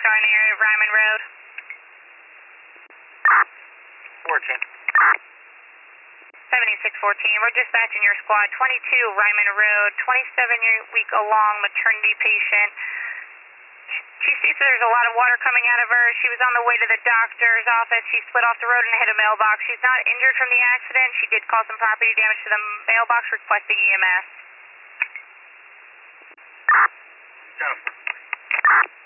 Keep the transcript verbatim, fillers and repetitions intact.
doctor on the area of Ryman Road? fourteen. seventy-six fourteen, we're dispatching your squad, twenty-two Ryman Road, twenty-seven week along maternity patient. She sees that there's a lot of water coming out of her. She was on the way to the doctor's office. She slid off the road and hit a mailbox. She's not injured from the accident. She did cause some property damage to the mailbox, requesting E M S. Go.